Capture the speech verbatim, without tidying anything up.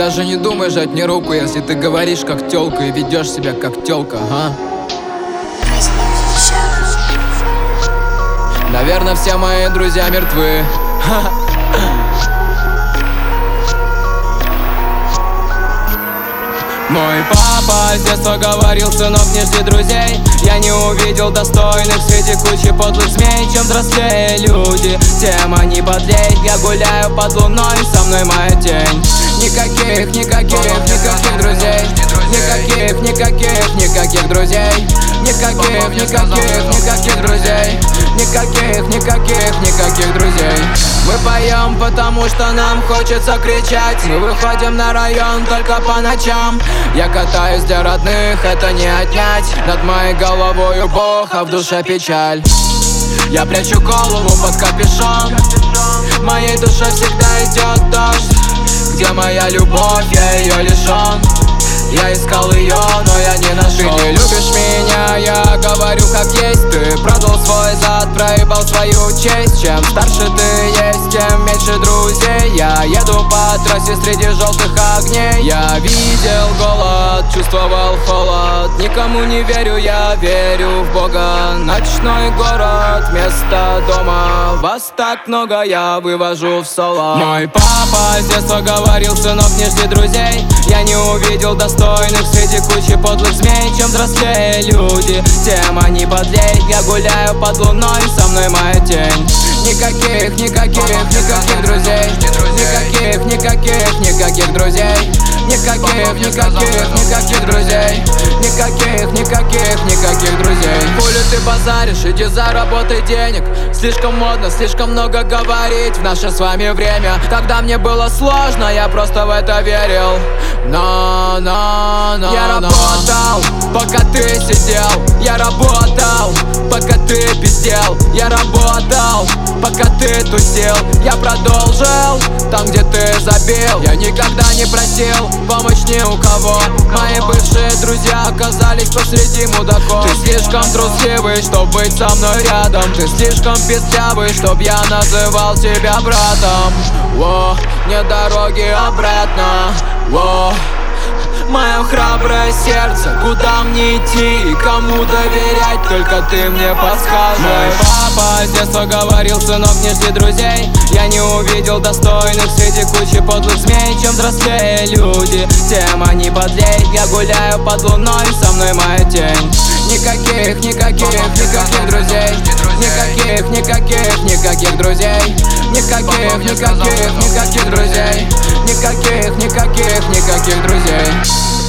даже не думай жать мне руку, если ты говоришь как тёлка и ведёшь себя как тёлка, а? Наверное, все мои друзья мертвы. Мой папа с детства говорил: сынок, не жди друзей. Я не увидел достойных среди кучи подлых змей. Чем взрослее люди, тем они подлей. Я гуляю под луной, со мной моя тень. Никаких, никаких, никаких друзей. Никаких, никаких, никаких друзей. Никаких, никаких, никаких друзей. Никаких, никаких, никаких друзей. Мы поем, потому что нам хочется кричать. Мы выходим на район только по ночам. Я катаюсь для родных, это не отнять. Над моей головой Бог, а в душе печаль. Я прячу голову под капюшон. В моей душе всегда идет дождь. Где моя любовь, я ее лишен. Я искал ее, но я не нашел. Ты не любишь меня, я говорю как есть. Ты продал свой зад, проебал свою честь. Чем старше ты есть, тем меньше друзей. Я еду по трассе среди желтых огней. Я видел голод, чувствовал холод. Никому не верю, я верю в Бога. Ночной город, вместо дома. Вас так много, я вывожу в соло. Мой папа с детства говорил: сынок, не жди друзей. Я не увидел достойных среди кучи подлых змей. Чем взрослее люди, тем они подлей. Я гуляю под луной, со мной моя тень. Никаких, никаких, никаких друзей. Никаких, никаких, никаких друзей. Никаких, никаких, никаких друзей. Никаких, никаких, никаких друзей. Хули ты базаришь, иди заработай денег. Слишком модно, слишком много говорить в наше с вами время. Тогда мне было сложно, я просто в это верил. Но, но, но, я работал, пока ты сидел. Я работал, пока ты пиздел. Я работал, пока ты тусил. Я продолжил там, где ты забил. Я никогда не просил помощь ни у кого. Мои бывшие друзья оказались посреди мудаков. Ты слишком трусливый, чтоб быть со мной рядом. Ты слишком пиздлявый, чтоб я называл тебя братом. Во, нет дороги обратно. Во, мое храброе сердце, куда мне идти и кому доверять, только ты мне подскажешь. Мой папа с детства говорил: сынок, не жди друзей. Я не увидел достойных среди кучи подлых змей. Чем взрослее люди, тем они подлей. Я гуляю под луной, со мной моя тень. Никаких, никаких, никаких друзей. Никаких, никаких, никаких друзей. Никаких, никаких, никаких друзей. Никаких, никаких, никаких друзей.